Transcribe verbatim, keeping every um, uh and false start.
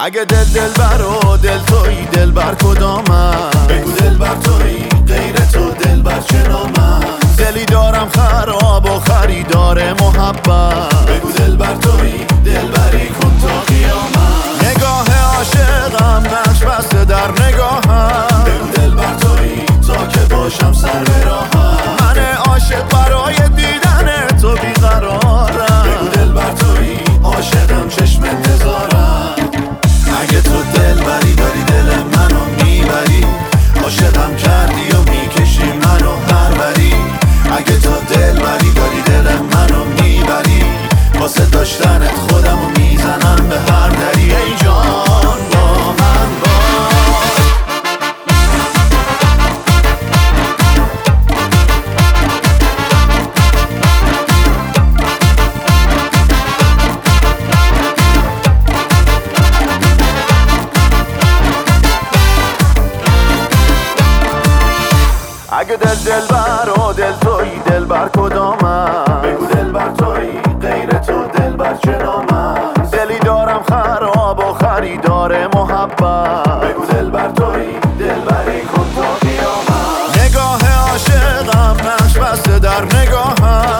اگه دل دل بر و دل تویی دل بر کدامم؟ بگو دل بر تویی غیر تو دل بر چه نامم؟ دلی دارم خراب و خریدار محبت. بگو دل بر تویی دل بری کن تا قیامت. نگاه عاشقم نقش بسته در نگاهم. بگو دل بر تویی تا که باشم سر به راهم. من عاشق برای دیدن تو بیقرارم. بگو دل بر تویی عاشقم چشم انتظارم. اگه تو دل بری داری دل منو میبری، عاشقم کردی و میکشی منو پروری. اگه تو دل بری داری دل منو میبری، واسه داشتنت خودمو میزنم به هر دری. ای جان با من باش. اگه دل دل بر و دل تویی دل بر کدامم؟ بگو دل بر تویی غیر تو دل بر چه نامم؟ دلی دارم خراب و خریدار محبت. بگو دل بر تویی دل بری کن تا قیامت. نگاه عاشقم نقش بسته در نگاهم.